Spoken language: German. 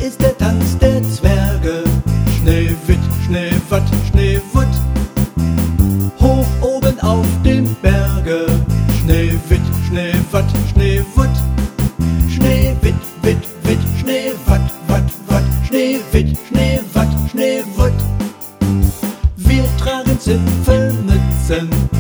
ist der Tanz der Zwerge. Schneewitt, Schneewatt, Schneewutt, hoch oben auf dem Berge. Schneewitt, Schneewatt, Schneewutt, Schneewitt, Witt, Witt, Schneewatt, Watt, Watt, Schneewitt, Schneewatt, Schneewutt. Wir tragen Zipfelmützen